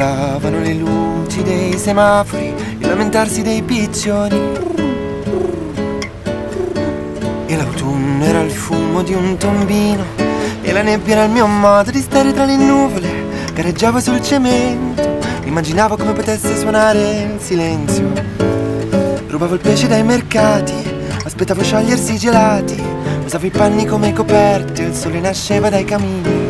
Urlavano le luci dei semafori, il lamentarsi dei piccioni. E l'autunno era il fumo di un tombino, e la nebbia era il mio modo di stare tra le nuvole. Gareggiavo sul cemento, immaginavo come potesse suonare il silenzio. Rubavo il pesce dai mercati, aspettavo sciogliersi i gelati. Usavo i panni come coperte, il sole nasceva dai camini.